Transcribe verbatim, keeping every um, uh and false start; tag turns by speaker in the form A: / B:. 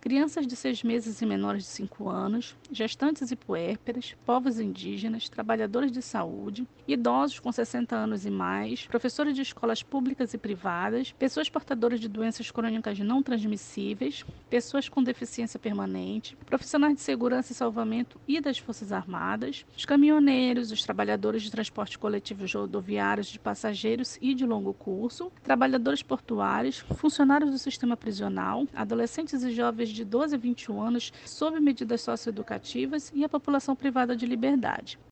A: crianças de seis meses e menores de cinco anos, gestantes e puérperas, povos indígenas, trabalhadores de saúde, idosos com sessenta anos e mais, professores de escolas públicas e privadas, pessoas portadoras de doenças crônicas não transmissíveis, pessoas com deficiência permanente, profissionais de segurança e salvamento e das Forças Armadas, os caminhoneiros, os trabalhadores de transporte coletivo rodoviários de passageiros e de longo curso, trabalhadores portuários, funcionários do sistema prisional, adolescentes e jovens de doze a vinte e um anos sob medidas socioeducativas e a população privada de liberdade.